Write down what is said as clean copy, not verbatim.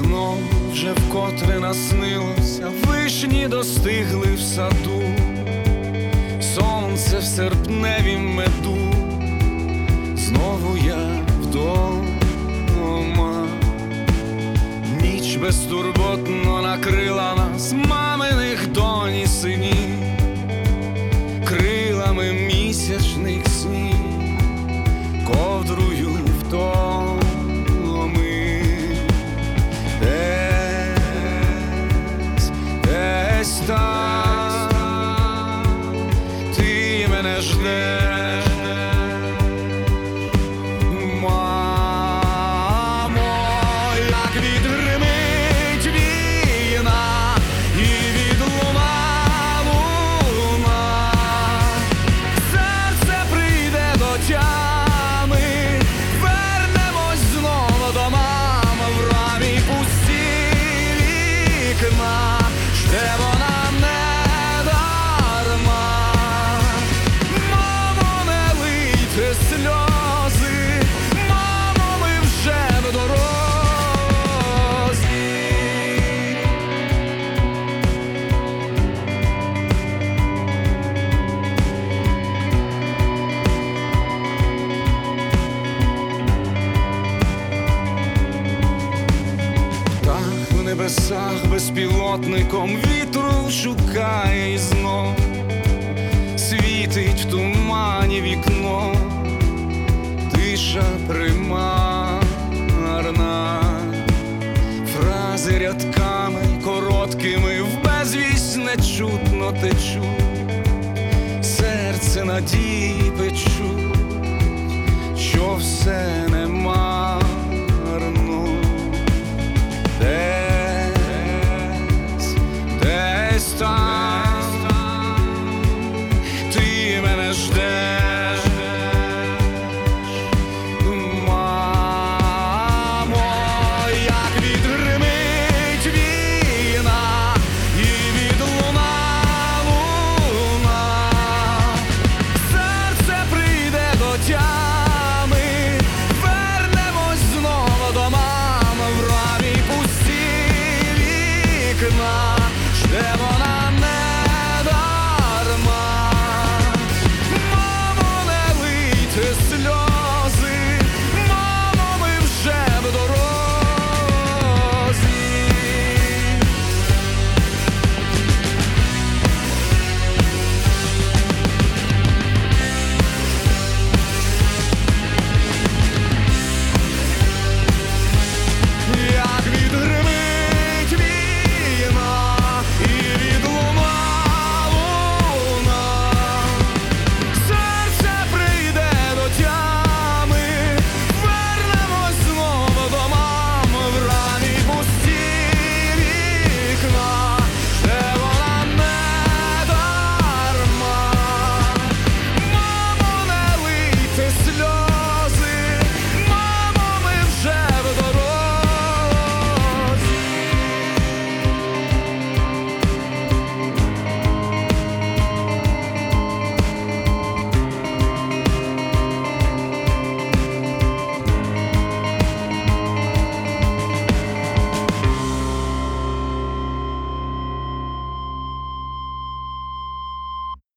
Знов вже вкотре наснилося, вишні достигли в саду, сонце в серпневім меду, знову я вдома. Ніч безтурботно накрила нас, маминих донь і синів, крилами місячних снів, ковдрою вдоми. Десь там ти мене ждеш, мамо, як відгримить війна і відлуна луна, серце прийде до тями, вернемось знову до мами, в рамі пусті вікна, жде вона не дарма. Мамо, не лийте сльози, мамо, ми вже в дорозі. Так в небесах безпілотником вітру шукає і знов світить в тумані вікно, тиша примарна, фрази рядками короткими в безвість нечутно течуть, серце надії печуть, що все